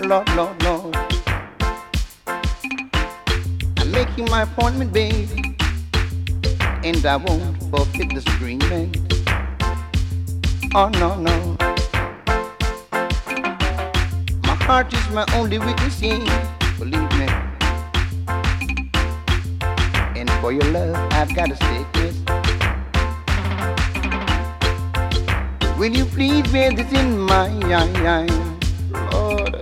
Lord, Lord, Lord. I'm making my appointment, babe, and I won't forfeit this agreement. Oh, no, no. My heart is my only witness, yeah, believe me. And for your love, I've got a sickness. Will you please bear this in mind, Lord?